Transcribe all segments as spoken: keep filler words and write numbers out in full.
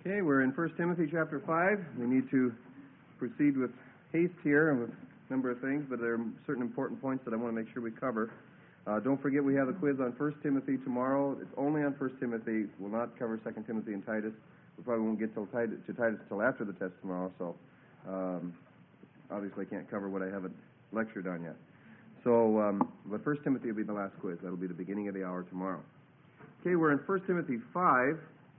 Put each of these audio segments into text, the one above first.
Okay, we're in First Timothy chapter five. We need to proceed with haste here and with a number of things, but there are certain important points that I want to make sure we cover. Uh, don't forget we have the quiz on First Timothy tomorrow. It's only on First Timothy. We'll not cover Second Timothy and Titus. We probably won't get till Titus, to Titus until after the test tomorrow, so um, obviously I can't cover what I haven't lectured on yet. So, um, but First Timothy will be the last quiz. That'll be the beginning of the hour tomorrow. Okay, we're in First Timothy five.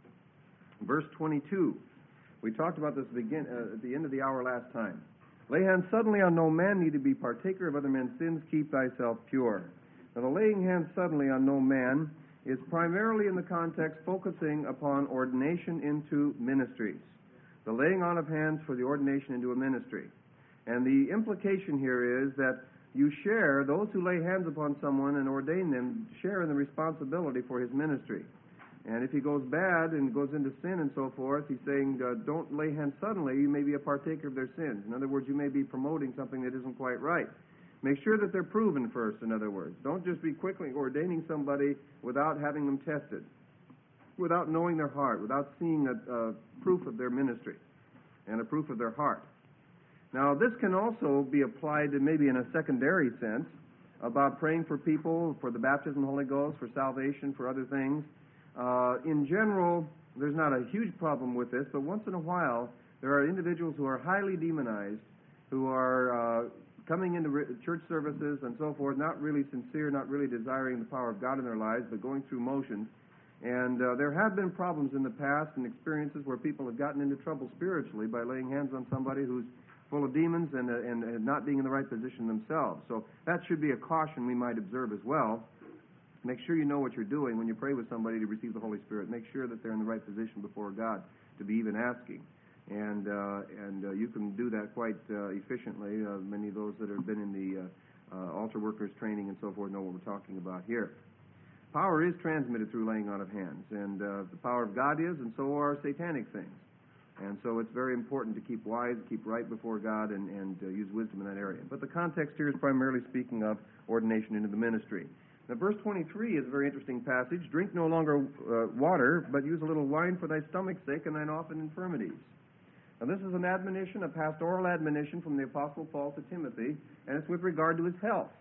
Verse twenty-two. We talked about this begin, uh, at the end of the hour last time. Lay hands suddenly on no man, neither be partaker of other men's sins, keep thyself pure. Now, the laying hands suddenly on no man is primarily in the context focusing upon ordination into ministries. The laying on of hands for the ordination into a ministry. And the implication here is that you share, those who lay hands upon someone and ordain them, share in the responsibility for his ministry. And if he goes bad and goes into sin and so forth, he's saying, uh, don't lay hands suddenly. You may be a partaker of their sins. In other words, you may be promoting something that isn't quite right. Make sure that they're proven first, in other words. Don't just be quickly ordaining somebody without having them tested, without knowing their heart, without seeing a, a proof of their ministry and a proof of their heart. Now, this can also be applied to maybe in a secondary sense about praying for people, for the baptism of the Holy Ghost, for salvation, for other things. Uh, in general, there's not a huge problem with this, but once in a while, there are individuals who are highly demonized, who are uh, coming into re- church services and so forth, not really sincere, not really desiring the power of God in their lives, but going through motions. And uh, there have been problems in the past and experiences where people have gotten into trouble spiritually by laying hands on somebody who's full of demons and, uh, and, and not being in the right position themselves. So that should be a caution we might observe as well. Make sure you know what you're doing when you pray with somebody to receive the Holy Spirit. Make sure that they're in the right position before God to be even asking. And uh, and uh, you can do that quite uh, efficiently. Uh, many of those that have been in the uh, uh, altar workers training and so forth know what we're talking about here. Power is transmitted through laying on of hands. And uh, the power of God is, and so are satanic things. And so it's very important to keep wise, keep right before God, and, and uh, use wisdom in that area. But the context here is primarily speaking of ordination into the ministry. Now, verse twenty-three is a very interesting passage. Drink no longer uh, water, but use a little wine for thy stomach's sake and thine often infirmities. Now, this is an admonition, a pastoral admonition from the Apostle Paul to Timothy, and it's with regard to his health.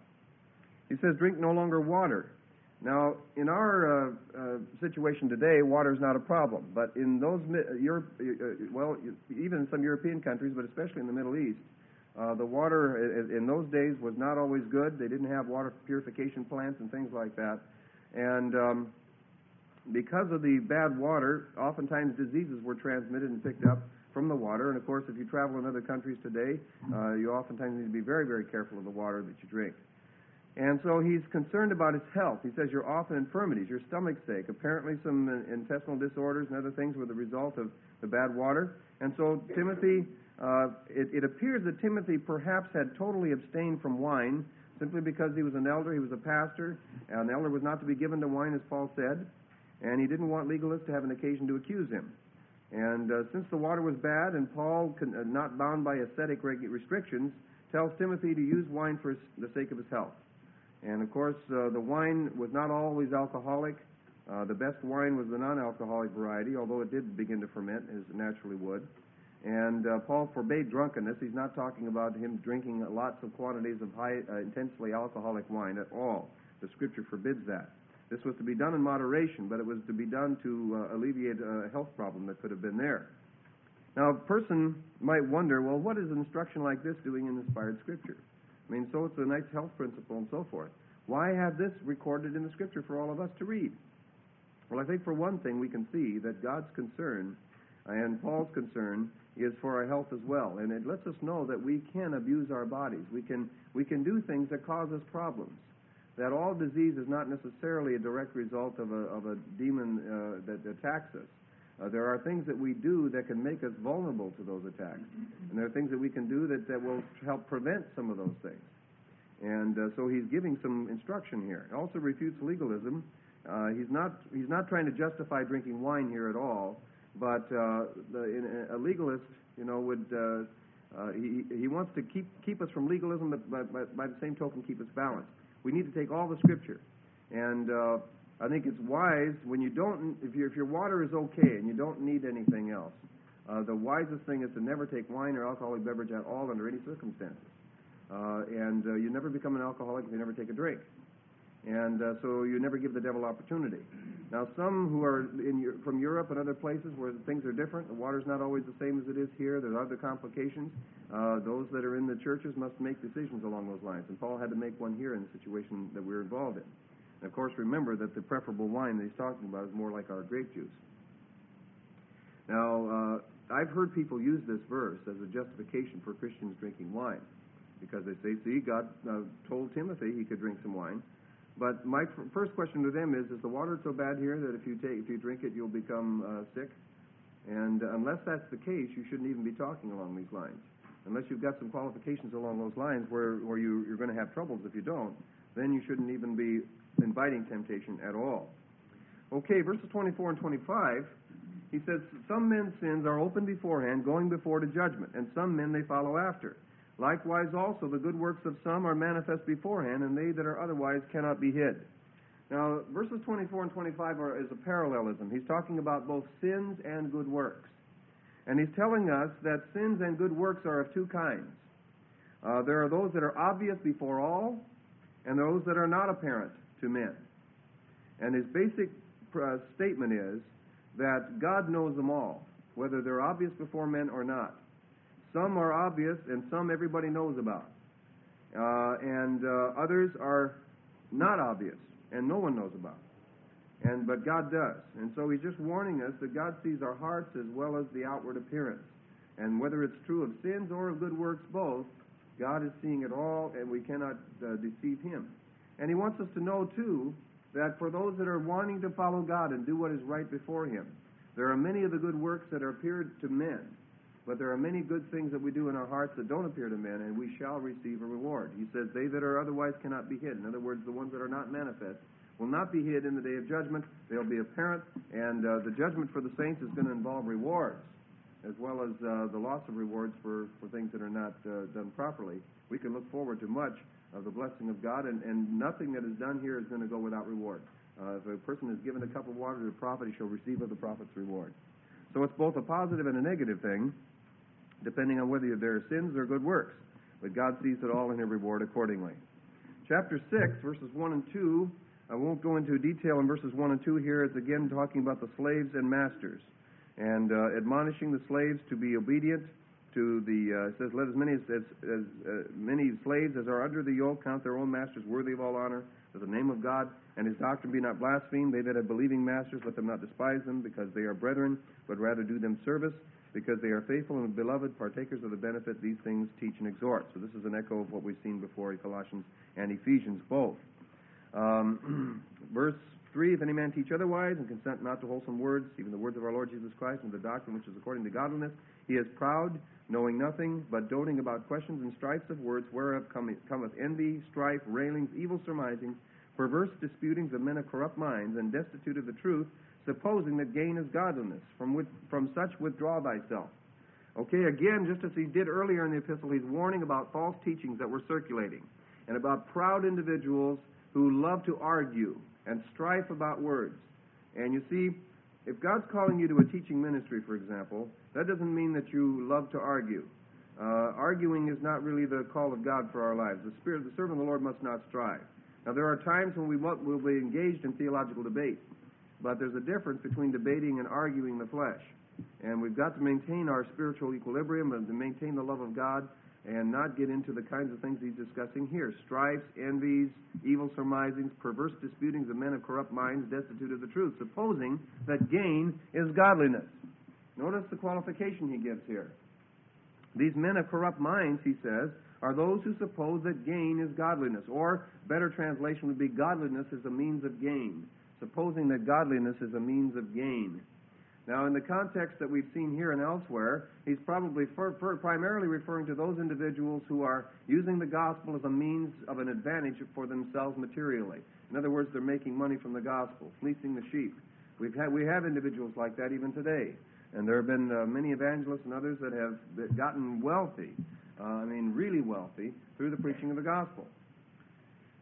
He says, drink no longer water. Now, in our uh, uh, situation today, water is not a problem, but in those, uh, Europe, uh, well, even in some European countries, but especially in the Middle East, Uh, the water in those days was not always good. They didn't have water purification plants and things like that. And um, because of the bad water, oftentimes diseases were transmitted and picked up from the water. And, of course, if you travel in other countries today, uh, you oftentimes need to be very, very careful of the water that you drink. And so he's concerned about his health. He says you're often infirmities, your stomach's sake. Apparently some intestinal disorders and other things were the result of the bad water. And so Timothy... Uh, it, it appears that Timothy perhaps had totally abstained from wine simply because he was an elder, he was a pastor. An elder was not to be given to wine, as Paul said, and he didn't want legalists to have an occasion to accuse him. And uh, since the water was bad and Paul, con- uh, not bound by ascetic reg- restrictions, tells Timothy to use wine for his, the sake of his health. And, of course, uh, the wine was not always alcoholic. Uh, the best wine was the non-alcoholic variety, although it did begin to ferment, as it naturally would. And uh, Paul forbade drunkenness. He's not talking about him drinking lots of quantities of high, uh, intensely alcoholic wine at all. The Scripture forbids that. This was to be done in moderation, but it was to be done to uh, alleviate a health problem that could have been there. Now, a person might wonder, well, what is an instruction like this doing in inspired Scripture? I mean, so it's a nice health principle and so forth. Why have this recorded in the Scripture for all of us to read? Well, I think for one thing we can see that God's concern and Paul's concern is for our health as well. And it lets us know that we can abuse our bodies. We can we can do things that cause us problems. That all disease is not necessarily a direct result of a, of a demon uh, that attacks us. Uh, there are things that we do that can make us vulnerable to those attacks. And there are things that we can do that, that will help prevent some of those things. And uh, so he's giving some instruction here. It also refutes legalism. Uh, he's not he's not trying to justify drinking wine here at all. But uh, the, in, a legalist, you know, would uh, uh, he he wants to keep keep us from legalism, but by, by, by the same token keep us balanced. We need to take all the Scripture, and uh, I think it's wise when you don't, if, you, if your water is okay and you don't need anything else, uh, the wisest thing is to never take wine or alcoholic beverage at all under any circumstances. Uh, and uh, you never become an alcoholic if you never take a drink. And uh, so you never give the devil opportunity. Now, some who are in, from Europe and other places where things are different, the water's not always the same as it is here, there's other complications, uh, those that are in the churches must make decisions along those lines. And Paul had to make one here in the situation that we're involved in. And, of course, remember that the preferable wine that he's talking about is more like our grape juice. Now, uh, I've heard people use this verse as a justification for Christians drinking wine, because they say, see, God uh, told Timothy he could drink some wine. But my f- first question to them is, is the water so bad here that if you take, if you drink it, you'll become uh, sick? And uh, unless that's the case, you shouldn't even be talking along these lines. Unless you've got some qualifications along those lines where, where you, you're going to have troubles if you don't, then you shouldn't even be inviting temptation at all. Okay, verses twenty-four and twenty-five, he says, some men's sins are open beforehand, going before to judgment, and some men they follow after. Likewise also the good works of some are manifest beforehand, and they that are otherwise cannot be hid. Now, verses twenty-four and twenty-five are, is a parallelism. He's talking about both sins and good works. And he's telling us that sins and good works are of two kinds. Uh, there are those that are obvious before all, and those that are not apparent to men. And his basic uh, statement is that God knows them all, whether they're obvious before men or not. Some are obvious, and some everybody knows about. Uh, and uh, others are not obvious, and no one knows about. And but God does. And so he's just warning us that God sees our hearts as well as the outward appearance. And whether it's true of sins or of good works both, God is seeing it all, and we cannot uh, deceive him. And he wants us to know, too, that for those that are wanting to follow God and do what is right before him, there are many of the good works that are appeared to men, but there are many good things that we do in our hearts that don't appear to men, and we shall receive a reward. He says, they that are otherwise cannot be hid. In other words, the ones that are not manifest will not be hid in the day of judgment. They'll be apparent, and uh, the judgment for the saints is going to involve rewards, as well as uh, the loss of rewards for, for things that are not uh, done properly. We can look forward to much of the blessing of God, and, and nothing that is done here is going to go without reward. Uh, if a person is given a cup of water to a prophet, he shall receive of the prophet's reward. So it's both a positive and a negative thing, depending on whether there are sins or good works. But God sees it all in his reward accordingly. Chapter six, verses one and two, I won't go into detail in verses one and two here. It's again talking about the slaves and masters, and uh, admonishing the slaves to be obedient to the, uh, it says, let as many as, as, as uh, many slaves as are under the yoke count their own masters worthy of all honor, that the name of God and his doctrine be not blasphemed. They that have believing masters, let them not despise them, because they are brethren, but rather do them service, because they are faithful and beloved, partakers of the benefit these things teach and exhort. So this is an echo of what we've seen before in Colossians and Ephesians both. Um, verse three, if any man teach otherwise, and consent not to wholesome words, even the words of our Lord Jesus Christ, and the doctrine which is according to godliness, he is proud, knowing nothing, but doting about questions and strifes of words, whereof cometh, cometh envy, strife, railings, evil surmisings, perverse disputings of men of corrupt minds, and destitute of the truth, supposing that gain is godliness. From, which, from such withdraw thyself. Okay, again, just as he did earlier in the epistle, he's warning about false teachings that were circulating, and about proud individuals who love to argue and strife about words. And you see, if God's calling you to a teaching ministry, for example, that doesn't mean that you love to argue. Uh, arguing is not really the call of God for our lives. The Spirit, the servant of the Lord must not strive. Now, there are times when we will be engaged in theological debate, but there's a difference between debating and arguing the flesh. And we've got to maintain our spiritual equilibrium and to maintain the love of God, and not get into the kinds of things he's discussing here. Strifes, envies, evil surmisings, perverse disputings of men of corrupt minds, destitute of the truth, supposing that gain is godliness. Notice the qualification he gives here. These men of corrupt minds, he says, are those who suppose that gain is godliness. Or, better translation would be, godliness is a means of gain. Supposing that godliness is a means of gain. Now, in the context that we've seen here and elsewhere, he's probably for, for primarily referring to those individuals who are using the gospel as a means of an advantage for themselves materially. In other words, they're making money from the gospel, fleecing the sheep. We've had, we have individuals like that even today. And there have been uh, many evangelists and others that have gotten wealthy, uh, I mean really wealthy, through the preaching of the gospel.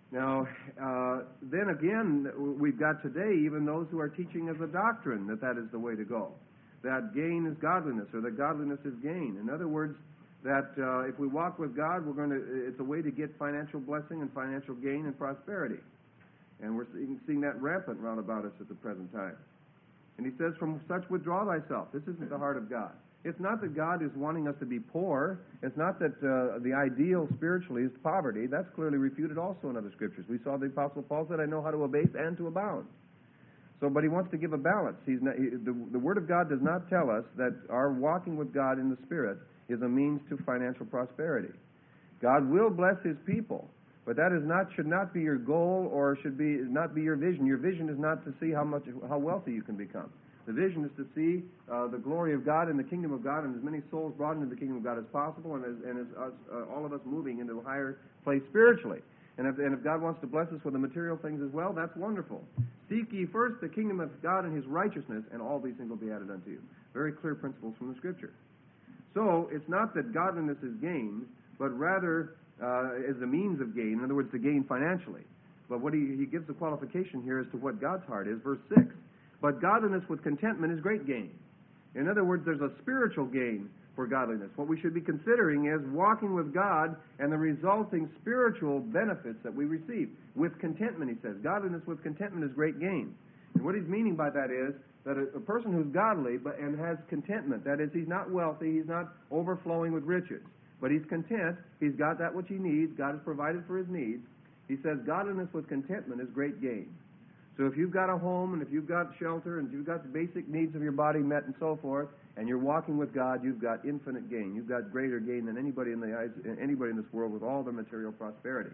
Now, uh, then again, we've got today even those who are teaching as a doctrine that that is the way to go, that gain is godliness, or that godliness is gain. In other words, that uh, if we walk with God, we're going to, it's a way to get financial blessing and financial gain and prosperity. And we're seeing, seeing that rampant round about us at the present time. And he says, from such withdraw thyself. This isn't the heart of God. It's not that God is wanting us to be poor. It's not that uh, the ideal spiritually is poverty. That's clearly refuted also in other scriptures. We saw the Apostle Paul said, I know how to abase and to abound. So, but he wants to give a balance. He's not, he, the, the Word of God does not tell us that our walking with God in the Spirit is a means to financial prosperity. God will bless His people, but that is not should not be your goal or should be not be your vision. Your vision is not to see how much how wealthy you can become. The vision is to see uh, the glory of God and the kingdom of God, and as many souls brought into the kingdom of God as possible, and as, and as us, uh, all of us moving into a higher place spiritually. And if, and if God wants to bless us with the material things as well, that's wonderful. Seek ye first the kingdom of God and His righteousness, and all these things will be added unto you. Very clear principles from the Scripture. So it's not that godliness is gain, but rather uh, is a means of gain. In other words, to gain financially. But what he, he gives the qualification here as to what God's heart is. Verse six. But godliness with contentment is great gain. In other words, there's a spiritual gain for godliness. What we should be considering is walking with God and the resulting spiritual benefits that we receive. With contentment, he says. Godliness with contentment is great gain. And what he's meaning by that is that a, a person who's godly but and has contentment, that is, he's not wealthy, he's not overflowing with riches, but he's content, he's got that which he needs, God has provided for his needs. He says godliness with contentment is great gain. So if you've got a home and if you've got shelter and you've got the basic needs of your body met and so forth, and you're walking with God, you've got infinite gain. You've got greater gain than anybody in the eyes, anybody in this world with all their material prosperity.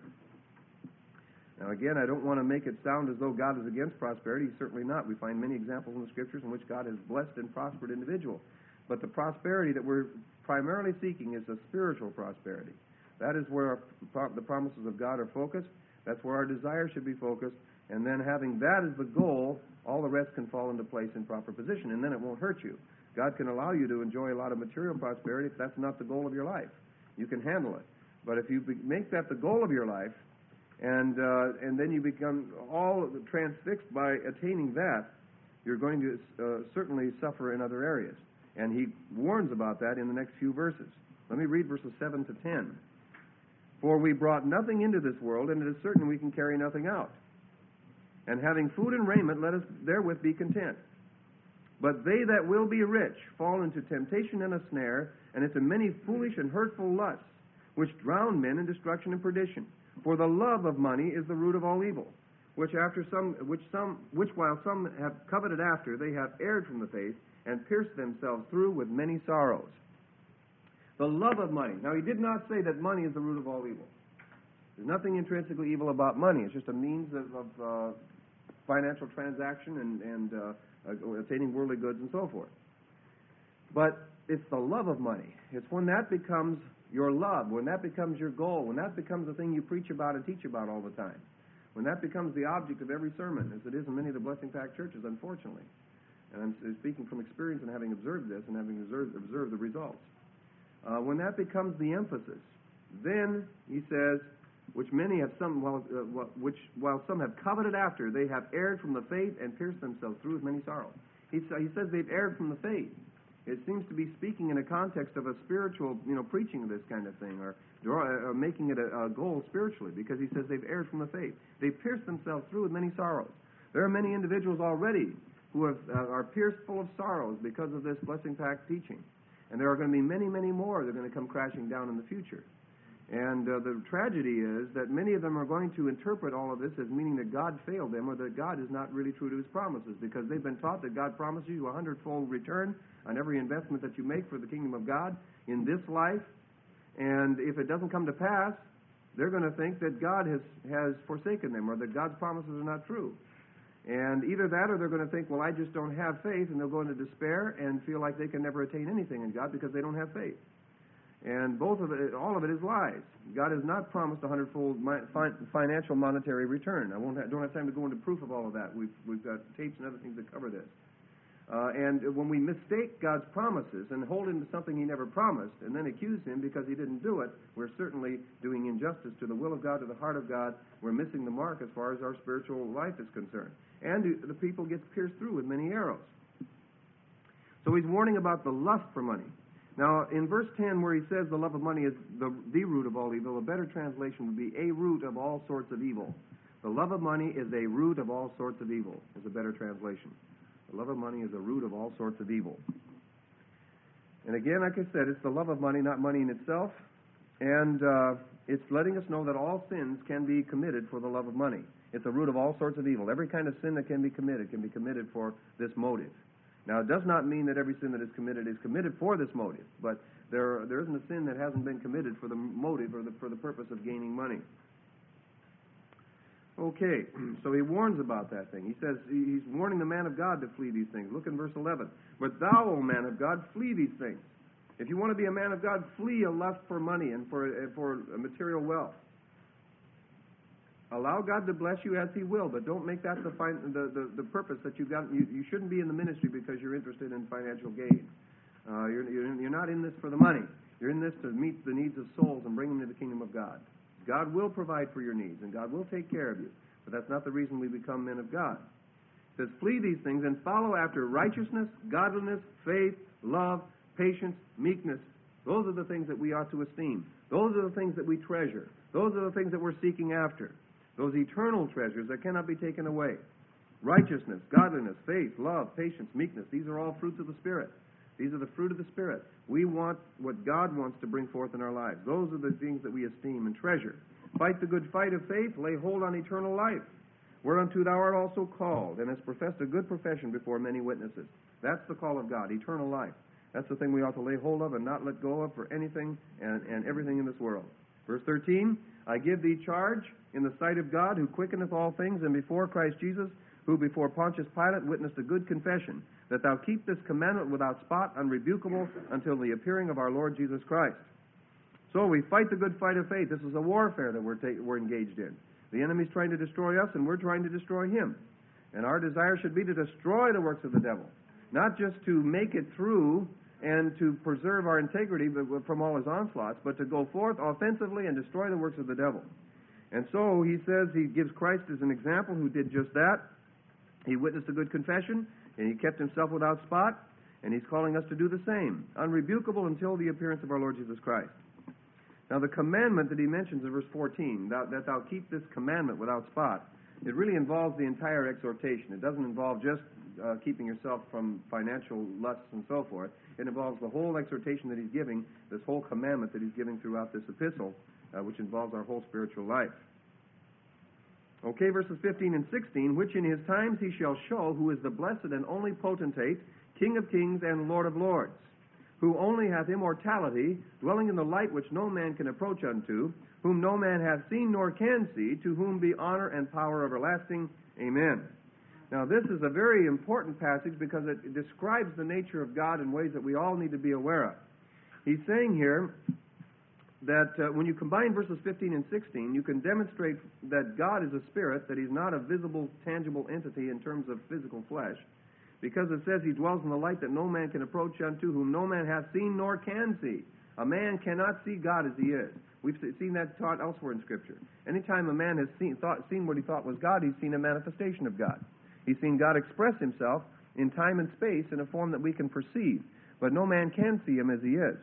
Now again, I don't want to make it sound as though God is against prosperity. He's certainly not. We find many examples in the Scriptures in which God has blessed and prospered individuals. But the prosperity that we're primarily seeking is a spiritual prosperity. That is where our, the promises of God are focused. That's where our desire should be focused. And then having that as the goal, all the rest can fall into place in proper position, and then it won't hurt you. God can allow you to enjoy a lot of material prosperity if that's not the goal of your life. You can handle it. But if you be, make that the goal of your life, and uh, and then you become all transfixed by attaining that, you're going to uh, certainly suffer in other areas. And he warns about that in the next few verses. Let me read verses seven to ten. For we brought nothing into this world, and it is certain we can carry nothing out. And having food and raiment, let us therewith be content. But they that will be rich fall into temptation and a snare, and into many foolish and hurtful lusts, which drown men in destruction and perdition. For the love of money is the root of all evil, which after some, which some, which while some have coveted after, they have erred from the faith, and pierced themselves through with many sorrows. The love of money. Now, he did not say that money is the root of all evil. There's nothing intrinsically evil about money. It's just a means of, of uh, financial transaction and, and uh, uh, attaining worldly goods and so forth. But it's the love of money. It's when that becomes your love, when that becomes your goal, when that becomes the thing you preach about and teach about all the time, when that becomes the object of every sermon, as it is in many of the Blessing Pack churches, unfortunately. And I'm speaking from experience and having observed this and having observed, observed the results. Uh, when that becomes the emphasis, then, he says, which many have some, while, uh, which while some have coveted after, they have erred from the faith and pierced themselves through with many sorrows. He, he says they've erred from the faith. It seems to be speaking in a context of a spiritual, you know, preaching of this kind of thing, or, or, or making it a, a goal spiritually, because he says they've erred from the faith. They've pierced themselves through with many sorrows. There are many individuals already who have, uh, are pierced full of sorrows because of this blessing pack teaching. And there are going to be many, many more that are going to come crashing down in the future. And uh, the tragedy is that many of them are going to interpret all of this as meaning that God failed them or that God is not really true to His promises, because they've been taught that God promises you a hundredfold return on every investment that you make for the kingdom of God in this life. And if it doesn't come to pass, they're going to think that God has, has forsaken them or that God's promises are not true. And either that or they're going to think, well, I just don't have faith, and they'll go into despair and feel like they can never attain anything in God because they don't have faith. And both of it, all of it is lies. God has not promised a hundredfold financial monetary return. I won't have, don't have time to go into proof of all of that. We've we've got tapes and other things that cover this. Uh, and when we mistake God's promises and hold him to something he never promised and then accuse him because he didn't do it, we're certainly doing injustice to the will of God, to the heart of God. We're missing the mark as far as our spiritual life is concerned. And the people gets pierced through with many arrows. So he's warning about the lust for money. Now, in verse ten, where he says the love of money is the, the root of all evil, a better translation would be a root of all sorts of evil. The love of money is a root of all sorts of evil, is a better translation. The love of money is a root of all sorts of evil. And again, like I said, it's the love of money, not money in itself. And uh, it's letting us know that all sins can be committed for the love of money. It's a root of all sorts of evil. Every kind of sin that can be committed can be committed for this motive. Now, it does not mean that every sin that is committed is committed for this motive, but there there isn't a sin that hasn't been committed for the motive or the, for the purpose of gaining money. Okay, so he warns about that thing. He says he's warning the man of God to flee these things. Look in verse eleven. But thou, O man of God, flee these things. If you want to be a man of God, flee a lust for money and for for material wealth. Allow God to bless you as he will, but don't make that the the, the, the purpose that you've got. You, you shouldn't be in the ministry because you're interested in financial gain. Uh, you're, you're, you're not in this for the money. You're in this to meet the needs of souls and bring them to the kingdom of God. God will provide for your needs, and God will take care of you. But that's not the reason we become men of God. It says, flee these things and follow after righteousness, godliness, faith, love, patience, meekness. Those are the things that we ought to esteem. Those are the things that we treasure. Those are the things that we're seeking after. Those eternal treasures that cannot be taken away. Righteousness, godliness, faith, love, patience, meekness. These are all fruits of the Spirit. These are the fruit of the Spirit. We want what God wants to bring forth in our lives. Those are the things that we esteem and treasure. Fight the good fight of faith. Lay hold on eternal life, whereunto thou art also called, and hast professed a good profession before many witnesses. That's the call of God, eternal life. That's the thing we ought to lay hold of and not let go of for anything and, and everything in this world. Verse thirteen, I give thee charge in the sight of God, who quickeneth all things, and before Christ Jesus, who before Pontius Pilate witnessed a good confession, that thou keep this commandment without spot, unrebukable, until the appearing of our Lord Jesus Christ. So we fight the good fight of faith. This is a warfare that we're, ta- we're engaged in. The enemy's trying to destroy us, and we're trying to destroy him. And our desire should be to destroy the works of the devil, not just to make it through and to preserve our integrity from all his onslaughts, but to go forth offensively and destroy the works of the devil. And so he says he gives Christ as an example who did just that. He witnessed a good confession, and he kept himself without spot, and he's calling us to do the same, unrebukable until the appearance of our Lord Jesus Christ. Now, the commandment that he mentions in verse fourteen, that, that thou keep this commandment without spot, it really involves the entire exhortation. It doesn't involve just uh, keeping yourself from financial lusts and so forth. It involves the whole exhortation that he's giving, this whole commandment that he's giving throughout this epistle, uh, which involves our whole spiritual life. Okay, verses fifteen and sixteen, which in his times he shall show who is the blessed and only potentate, King of kings and Lord of lords, who only hath immortality, dwelling in the light which no man can approach unto, whom no man hath seen nor can see, to whom be honor and power everlasting. Amen. Now, this is a very important passage because it describes the nature of God in ways that we all need to be aware of. He's saying here that uh, when you combine verses fifteen and sixteen, you can demonstrate that God is a spirit, that he's not a visible, tangible entity in terms of physical flesh, because it says he dwells in the light that no man can approach unto, whom no man hath seen nor can see. A man cannot see God as he is. We've seen that taught elsewhere in Scripture. Anytime a man has seen, thought, seen what he thought was God, he's seen a manifestation of God. He's seen God express himself in time and space in a form that we can perceive, but no man can see him as he is.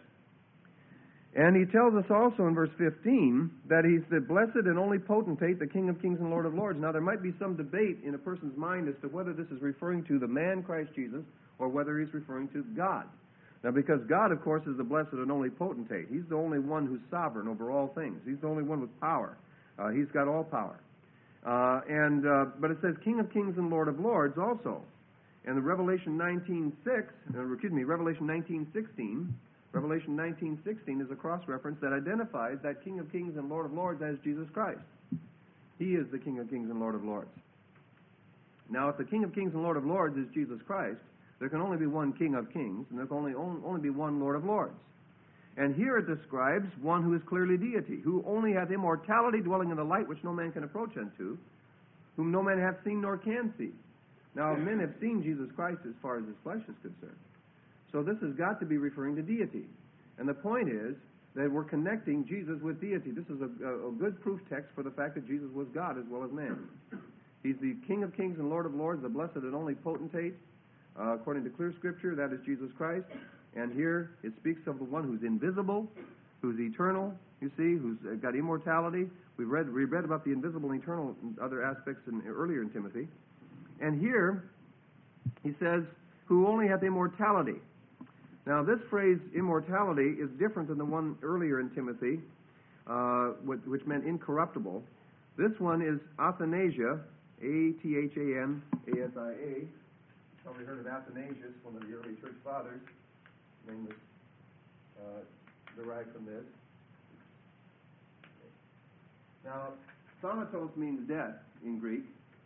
And he tells us also in verse fifteen that he's the blessed and only potentate, the King of kings and Lord of lords. Now, there might be some debate in a person's mind as to whether this is referring to the man Christ Jesus or whether he's referring to God. Now, because God, of course, is the blessed and only potentate. He's the only one who's sovereign over all things. He's the only one with power. Uh, he's got all power. Uh, and uh, but it says King of kings and Lord of lords also. And the Revelation nineteen six, uh, excuse me, Revelation nineteen sixteen, Revelation nineteen sixteen is a cross-reference that identifies that King of kings and Lord of lords as Jesus Christ. He is the King of kings and Lord of lords. Now, if the King of kings and Lord of lords is Jesus Christ, there can only be one King of kings, and there can only, only be one Lord of lords. And here it describes one who is clearly deity, who only hath immortality, dwelling in the light which no man can approach unto, whom no man hath seen nor can see. Now, men have seen Jesus Christ as far as his flesh is concerned. So this has got to be referring to deity. And the point is that we're connecting Jesus with deity. This is a, a, a good proof text for the fact that Jesus was God as well as man. He's the King of kings and Lord of lords, the blessed and only potentate. Uh, according to clear Scripture, that is Jesus Christ. And here it speaks of the one who's invisible, who's eternal, you see, who's got immortality. We read, we read about the invisible and eternal and other aspects in, earlier in Timothy. And here he says, who only hath immortality. Now, this phrase, immortality, is different than the one earlier in Timothy, uh, which, which meant incorruptible. This one is Athanasia, A T H A N A S I A. Probably heard of Athanasius, one of the early church fathers. Name was uh, derived from this. Now, thanatos means death in Greek,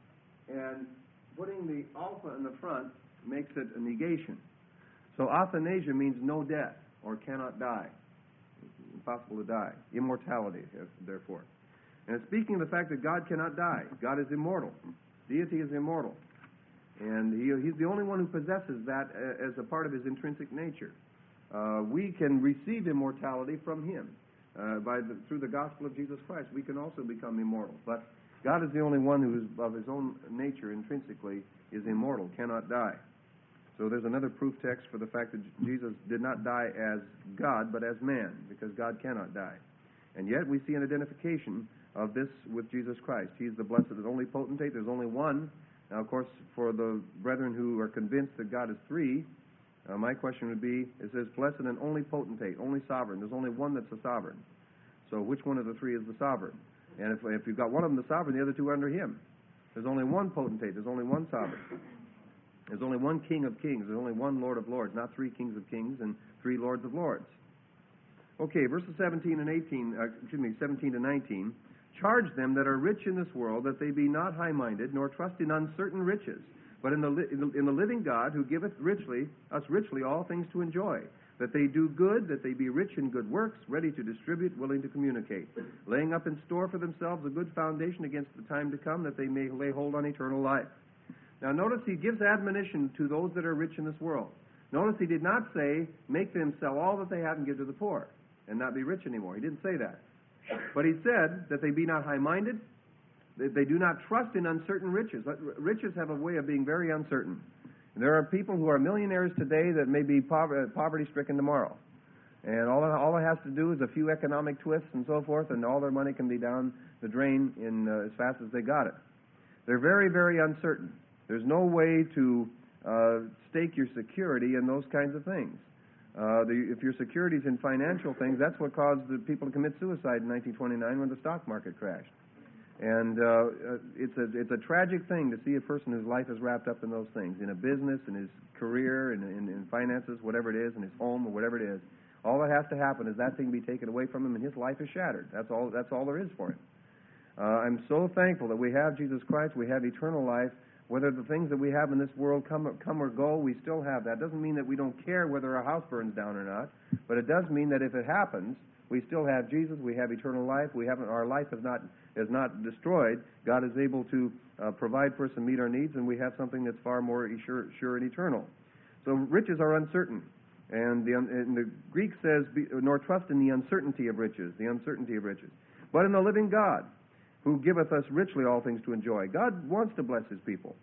and putting the alpha in the front makes it a negation. So Athanasia means no death or cannot die. It's impossible to die. Immortality, therefore. And it's speaking of the fact that God cannot die. God is immortal. Deity is immortal. And he, he's the only one who possesses that as a part of his intrinsic nature. Uh, we can receive immortality from him. Uh, by the, through the gospel of Jesus Christ, we can also become immortal. But God is the only one who is of his own nature intrinsically is immortal, cannot die. So there's another proof text for the fact that Jesus did not die as God, but as man, because God cannot die. And yet we see an identification of this with Jesus Christ. He's the blessed and only potentate. There's only one. Now, of course, for the brethren who are convinced that God is three, uh, my question would be, it says blessed and only potentate, only sovereign. There's only one that's a sovereign. So which one of the three is the sovereign? And if, if you've got one of them the sovereign, the other two are under him. There's only one potentate. There's only one sovereign. There's only one King of kings. There's only one Lord of lords, not three kings of kings and three lords of lords. Okay, verses seventeen and eighteen, uh, excuse me, seventeen to nineteen. Charge them that are rich in this world, that they be not high-minded, nor trust in uncertain riches, but in the, li- in the in the living God, who giveth richly us richly all things to enjoy. That they do good, that they be rich in good works, ready to distribute, willing to communicate, laying up in store for themselves a good foundation against the time to come, that they may lay hold on eternal life. Now notice he gives admonition to those that are rich in this world. Notice he did not say, make them sell all that they have and give to the poor, and not be rich anymore. He didn't say that. But he said that they be not high-minded, that they do not trust in uncertain riches. Riches have a way of being very uncertain. There are people who are millionaires today that may be poverty-stricken tomorrow. And all, all it has to do is a few economic twists and so forth, and all their money can be down the drain in uh, as fast as they got it. They're very, very uncertain. There's no way to uh, stake your security in those kinds of things. Uh, the, if your security is in financial things, that's what caused the people to commit suicide in nineteen twenty-nine when the stock market crashed. And uh, it's a it's a tragic thing to see a person whose life is wrapped up in those things, in a business, in his career, in, in, in finances, whatever it is, in his home or whatever it is. All that has to happen is that thing be taken away from him, and his life is shattered. That's all. That's all there is for him. Uh, I'm so thankful that we have Jesus Christ. We have eternal life. Whether the things that we have in this world come come or go, we still have that. Doesn't mean that we don't care whether our house burns down or not, but it does mean that if it happens, we still have Jesus. We have eternal life. We haven't. Our life is not is not destroyed. God is able to uh, provide for us and meet our needs, and we have something that's far more sure, sure and eternal. So riches are uncertain, and the, and the Greek says, be, nor trust in the uncertainty of riches, the uncertainty of riches, but in the living God, who giveth us richly all things to enjoy. God wants to bless his people.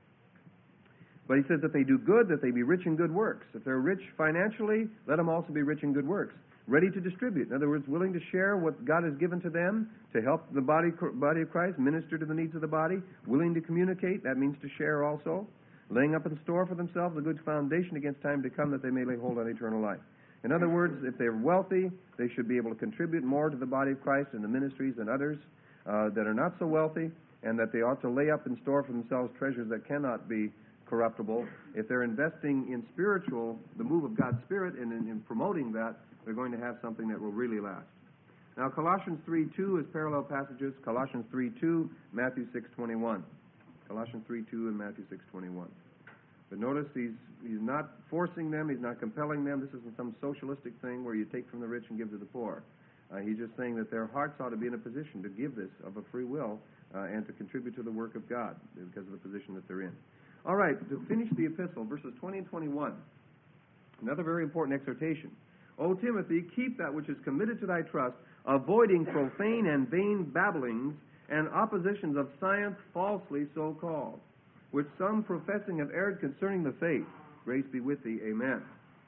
But he says that they do good, that they be rich in good works. If they're rich financially, let them also be rich in good works. Ready to distribute. In other words, willing to share what God has given to them to help the body, body of Christ, minister to the needs of the body. Willing to communicate, that means to share also. Laying up in store for themselves a good foundation against time to come, that they may lay hold on eternal life. In other words, if they're wealthy, they should be able to contribute more to the body of Christ and the ministries than others uh, that are not so wealthy, and that they ought to lay up in store for themselves treasures that cannot be corruptible. If they're investing in spiritual, the move of God's Spirit, and in, in promoting that, they're going to have something that will really last. Now, Colossians three two is parallel passages. Colossians three two, Matthew six twenty-one. Colossians three two and Matthew six twenty-one. But notice he's he's not forcing them. He's not compelling them. This isn't some socialistic thing where you take from the rich and give to the poor. Uh, he's just saying that their hearts ought to be in a position to give this of a free will uh, and to contribute to the work of God because of the position that they're in. All right, to finish the epistle, verses twenty and twenty-one, another very important exhortation. O Timothy, keep that which is committed to thy trust, avoiding profane and vain babblings and oppositions of science falsely so called, which some professing have erred concerning the faith. Grace be with thee. Amen.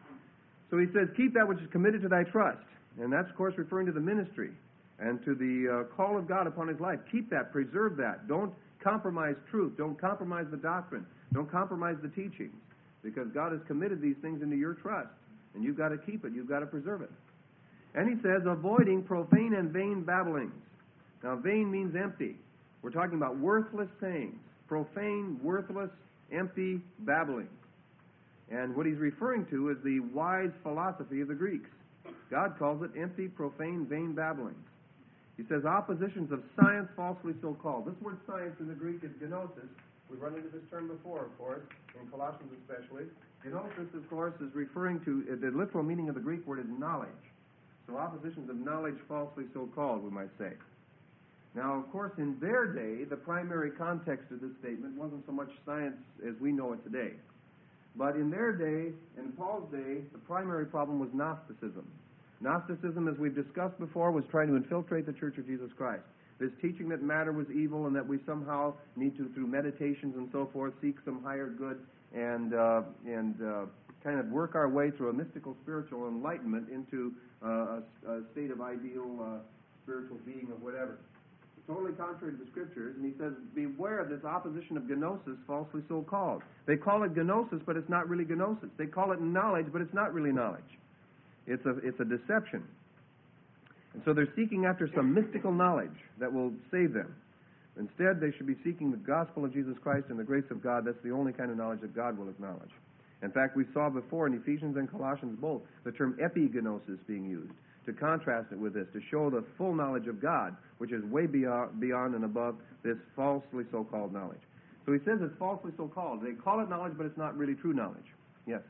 So he says, keep that which is committed to thy trust. And that's, of course, referring to the ministry and to the uh, call of God upon his life. Keep that, preserve that. Don't compromise truth. Don't compromise the doctrine. Don't compromise the teachings, because God has committed these things into your trust, and you've got to keep it. You've got to preserve it. And he says, avoiding profane and vain babblings. Now, vain means empty. We're talking about worthless sayings. Profane, worthless, empty babbling. And what he's referring to is the wise philosophy of the Greeks. God calls it empty, profane, vain babblings. He says oppositions of science falsely so called. This word science in the Greek is gnosis. We've run into this term before, of course, in Colossians especially. Gnosis, of course, is referring to, uh, the literal meaning of the Greek word is knowledge. So oppositions of knowledge falsely so called, we might say. Now, of course, in their day, the primary context of this statement wasn't so much science as we know it today. But in their day, in Paul's day, the primary problem was Gnosticism. Gnosticism, as we've discussed before, was trying to infiltrate the Church of Jesus Christ. This teaching that matter was evil and that we somehow need to, through meditations and so forth, seek some higher good and uh, and uh, kind of work our way through a mystical spiritual enlightenment into uh, a, a state of ideal uh, spiritual being or whatever. It's totally contrary to the Scriptures, and he says, beware of this opposition of gnosis, falsely so called. They call it gnosis, but it's not really gnosis. They call it knowledge, but it's not really knowledge. It's a, it's a deception. And so they're seeking after some mystical knowledge that will save them. Instead, they should be seeking the gospel of Jesus Christ and the grace of God. That's the only kind of knowledge that God will acknowledge. In fact, we saw before in Ephesians and Colossians both the term epignosis being used to contrast it with this, to show the full knowledge of God, which is way beyond, beyond and above this falsely so-called knowledge. So he says it's falsely so-called. They call it knowledge, but it's not really true knowledge. Yes?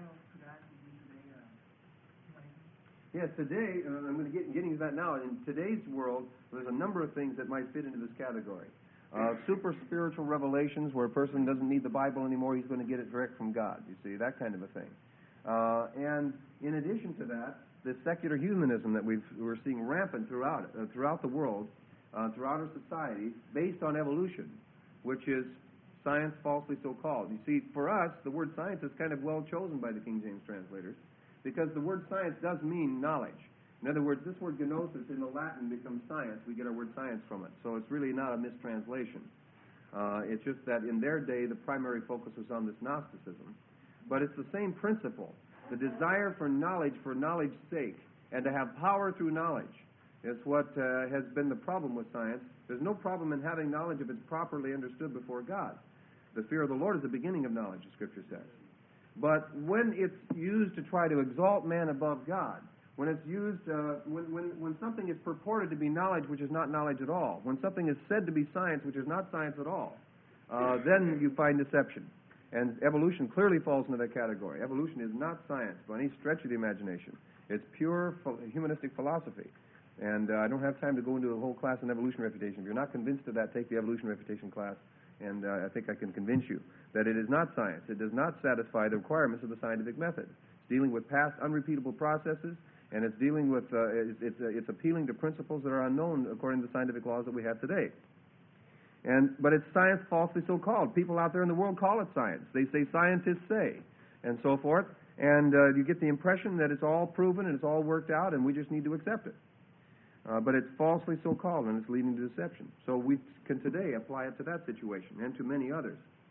Yes, today, uh, I'm going to get getting to that now. In today's world, there's a number of things that might fit into this category. Uh, super spiritual revelations, where a person doesn't need the Bible anymore, he's going to get it direct from God. You see, that kind of a thing. Uh, and in addition to that, the secular humanism that we've, we're seeing rampant throughout uh, throughout the world, uh, throughout our society, based on evolution, which is science falsely so called. You see, for us, the word science is kind of well chosen by the King James translators, because the word science does mean knowledge. In other words, this word gnosis in the Latin becomes science. We get our word science from it. So it's really not a mistranslation. Uh, it's just that in their day, the primary focus was on this Gnosticism. But it's the same principle. The desire for knowledge for knowledge's sake and to have power through knowledge is what uh, has been the problem with science. There's no problem in having knowledge if it's properly understood before God. The fear of the Lord is the beginning of knowledge, the Scripture says. But when it's used to try to exalt man above God, when it's used, uh, when, when, when something is purported to be knowledge which is not knowledge at all, when something is said to be science which is not science at all, uh, then you find deception. And evolution clearly falls into that category. Evolution is not science by any stretch of the imagination. It's pure ph- humanistic philosophy. And uh, I don't have time to go into a whole class on evolution refutation. If you're not convinced of that, take the evolution refutation class, and uh, I think I can convince you that it is not science. It does not satisfy the requirements of the scientific method. It's dealing with past unrepeatable processes, and it's dealing with, uh, it's, it's, uh, it's appealing to principles that are unknown according to the scientific laws that we have today. And But it's science falsely so called. People out there in the world call it science. They say scientists say, and so forth, and uh, you get the impression that it's all proven and it's all worked out, and we just need to accept it. Uh, but it's falsely so called, and it's leading to deception. So we can today apply it to that situation and to many others.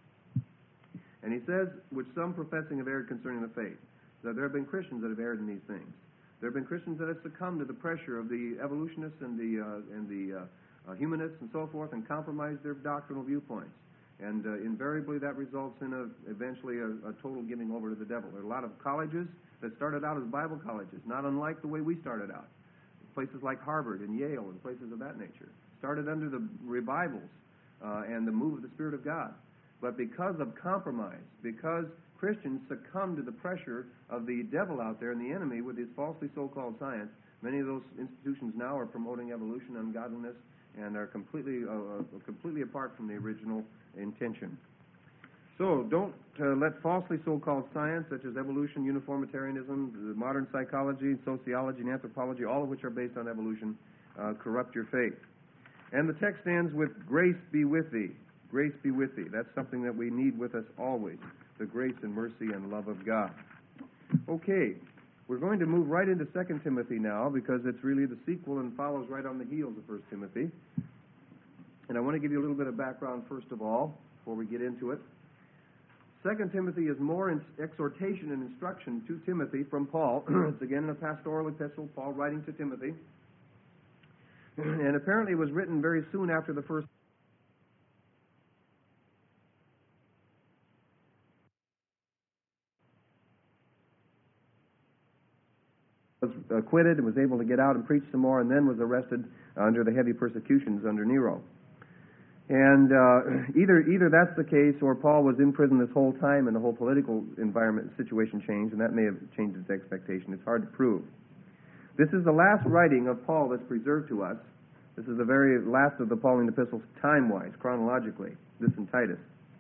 And he says, which some professing have erred concerning the faith. That there have been Christians that have erred in these things. There have been Christians that have succumbed to the pressure of the evolutionists and the uh, and the uh, uh, humanists and so forth, and compromised their doctrinal viewpoints. And uh, invariably, that results in a, eventually a, a total giving over to the devil. There are a lot of colleges that started out as Bible colleges, not unlike the way we started out. Places like Harvard and Yale and places of that nature started under the revivals uh, and the move of the Spirit of God. But because of compromise, because Christians succumb to the pressure of the devil out there and the enemy with his falsely so-called science, many of those institutions now are promoting evolution, ungodliness, and are completely uh, completely apart from the original intention. So don't uh, let falsely so-called science, such as evolution, uniformitarianism, the modern psychology, sociology, and anthropology, all of which are based on evolution, uh, corrupt your faith. And the text ends with, grace be with thee. Grace be with thee. That's something that we need with us always, the grace and mercy and love of God. Okay, we're going to move right into Second Timothy now, because it's really the sequel and follows right on the heels of First Timothy. And I want to give you a little bit of background first of all, before we get into it. Second Timothy is more in exhortation and instruction to Timothy from Paul. It's again in a pastoral epistle, Paul writing to Timothy. And apparently it was written very soon after the first was acquitted and was able to get out and preach some more, and then was arrested under the heavy persecutions under Nero. And uh, either either that's the case, or Paul was in prison this whole time and the whole political environment situation changed, and that may have changed his expectation. It's hard to prove. This is the last writing of Paul that's preserved to us. This is the very last of the Pauline epistles time-wise, chronologically, this and Titus.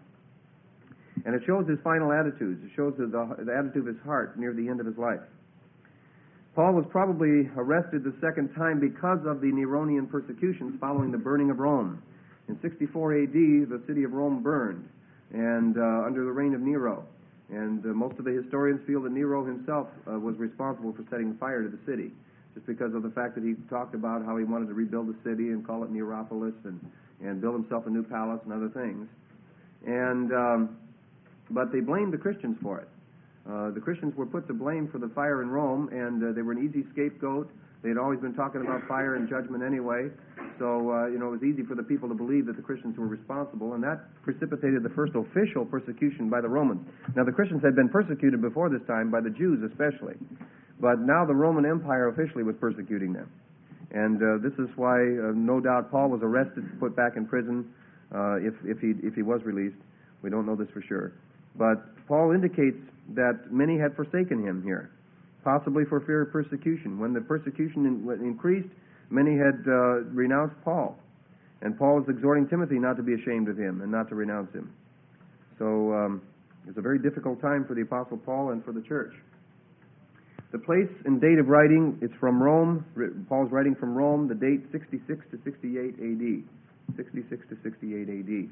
And it shows his final attitudes. It shows the, the attitude of his heart near the end of his life. Paul was probably arrested the second time because of the Neronian persecutions following the burning of Rome. In sixty-four A D, the city of Rome burned, and uh, under the reign of Nero. And uh, most of the historians feel that Nero himself uh, was responsible for setting fire to the city, just because of the fact that he talked about how he wanted to rebuild the city and call it Neropolis and, and build himself a new palace and other things. And um, but they blamed the Christians for it. Uh, the Christians were put to blame for the fire in Rome, and uh, they were an easy scapegoat. They had always been talking about fire and judgment anyway, so uh, you know it was easy for the people to believe that the Christians were responsible, and that precipitated the first official persecution by the Romans. Now, the Christians had been persecuted before this time, by the Jews especially, but now the Roman Empire officially was persecuting them. And uh, this is why, uh, no doubt, Paul was arrested, put back in prison, uh, if, if, he, if he was released. We don't know this for sure. But Paul indicates that many had forsaken him here, possibly for fear of persecution. When the persecution in, increased, many had uh, renounced Paul. And Paul is exhorting Timothy not to be ashamed of him and not to renounce him. So um, it's a very difficult time for the Apostle Paul and for the church. The place and date of writing, it's from Rome. Paul's writing from Rome, the date sixty-six to sixty-eight A D. sixty-six to sixty-eight A D.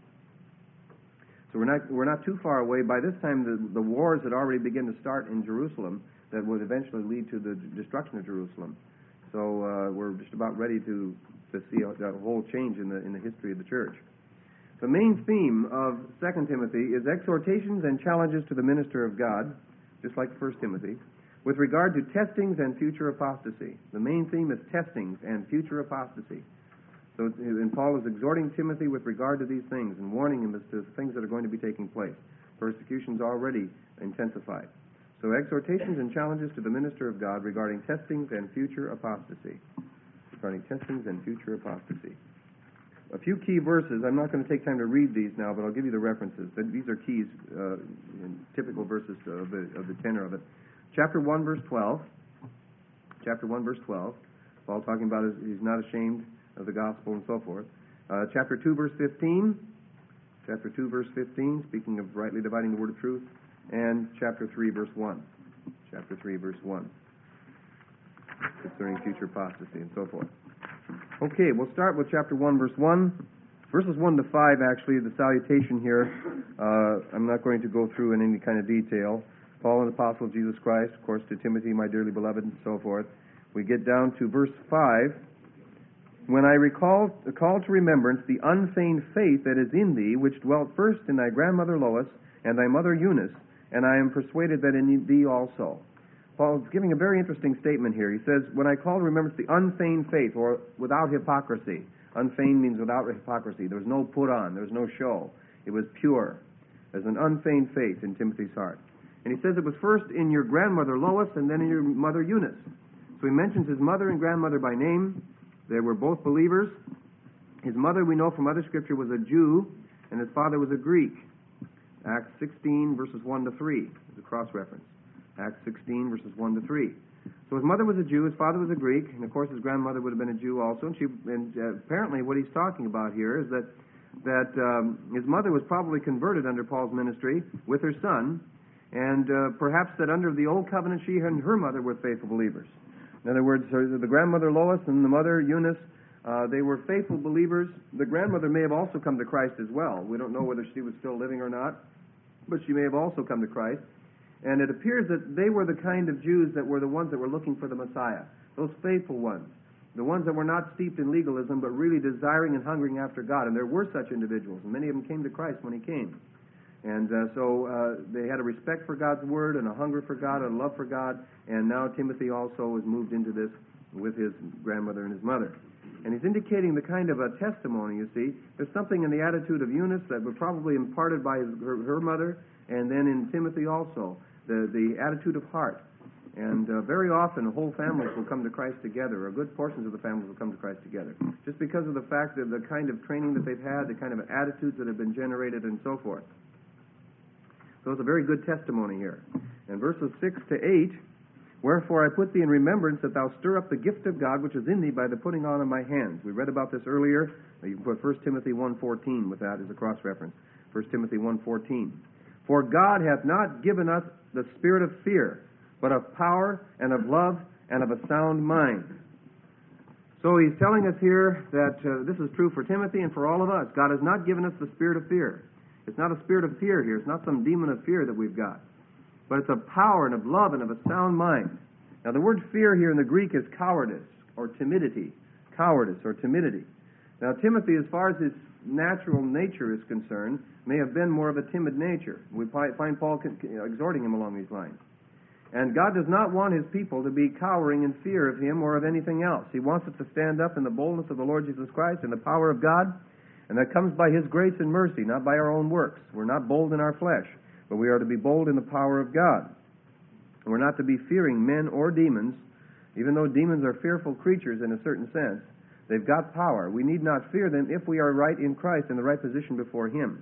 So we're not we're not too far away. By this time, the, the wars had already begun to start in Jerusalem that would eventually lead to the destruction of Jerusalem. So uh, we're just about ready to, to see a, a whole change in the in the history of the church. The main theme of Second Timothy is exhortations and challenges to the minister of God, just like First Timothy, with regard to testings and future apostasy. The main theme is testings and future apostasy. So, and Paul is exhorting Timothy with regard to these things and warning him as to things that are going to be taking place. Persecution's already intensified. So, exhortations and challenges to the minister of God regarding testings and future apostasy. Regarding testings and future apostasy. A few key verses. I'm not going to take time to read these now, but I'll give you the references. These are keys, uh, typical verses of the, of the tenor of it. Chapter one, verse twelve. Chapter one, verse twelve. Paul talking about his, he's not ashamed of the gospel and so forth. Uh, chapter two, verse fifteen. Chapter two, verse fifteen, speaking of rightly dividing the word of truth. And chapter three, verse one. Chapter three, verse one. Concerning future apostasy and so forth. Okay, we'll start with chapter one, verse one. Verses one to five, actually, the salutation here. Uh, I'm not going to go through in any kind of detail. Paul, an apostle of Jesus Christ, of course, to Timothy, my dearly beloved, and so forth. We get down to verse five. When I recall, call to remembrance the unfeigned faith that is in thee, which dwelt first in thy grandmother Lois and thy mother Eunice, and I am persuaded that in thee also. Paul's giving a very interesting statement here. He says, when I call to remembrance the unfeigned faith, or without hypocrisy. Unfeigned means without hypocrisy. There was no put on. There was no show. It was pure. There's an unfeigned faith in Timothy's heart. And he says it was first in your grandmother Lois and then in your mother Eunice. So he mentions his mother and grandmother by name. They were both believers. His mother, we know from other scripture, was a Jew, and his father was a Greek. Acts sixteen, verses one to three is a cross-reference. Acts sixteen, verses one to three. So his mother was a Jew, his father was a Greek, and of course his grandmother would have been a Jew also. And, she, and uh, apparently what he's talking about here is that that um, his mother was probably converted under Paul's ministry with her son, and uh, perhaps that under the Old Covenant she and her mother were faithful believers. In other words, her, the grandmother Lois and the mother Eunice, uh, they were faithful believers. The grandmother may have also come to Christ as well. We don't know whether she was still living or not, but she may have also come to Christ. And it appears that they were the kind of Jews that were the ones that were looking for the Messiah, those faithful ones, the ones that were not steeped in legalism, but really desiring and hungering after God. And there were such individuals, and many of them came to Christ when he came. And uh, so uh, they had a respect for God's Word and a hunger for God and a love for God, and now Timothy also has moved into this with his grandmother and his mother. And he's indicating the kind of a testimony, you see. There's something in the attitude of Eunice that was probably imparted by his, her, her mother, and then in Timothy also, the, the attitude of heart. And uh, very often, whole families will come to Christ together, or good portions of the families will come to Christ together, just because of the fact that the kind of training that they've had, the kind of attitudes that have been generated, and so forth. So it's a very good testimony here. And verses six to eight, wherefore I put thee in remembrance that thou stir up the gift of God which is in thee by the putting on of my hands. We read about this earlier. You can put First Timothy one fourteen with that as a cross-reference. First Timothy one fourteen. For God hath not given us the spirit of fear, but of power and of love and of a sound mind. So he's telling us here that uh, this is true for Timothy and for all of us. God has not given us the spirit of fear. It's not a spirit of fear here. It's not some demon of fear that we've got. But it's of power and of love and of a sound mind. Now the word fear here in the Greek is cowardice or timidity. Cowardice or timidity. Now Timothy, as far as his natural nature is concerned, may have been more of a timid nature. We find Paul exhorting him along these lines. And God does not want his people to be cowering in fear of him or of anything else. He wants us to stand up in the boldness of the Lord Jesus Christ and the power of God, and that comes by his grace and mercy, not by our own works. We're not bold in our flesh, but we are to be bold in the power of God. And we're not to be fearing men or demons, even though demons are fearful creatures in a certain sense. They've got power. We need not fear them if we are right in Christ, in the right position before him.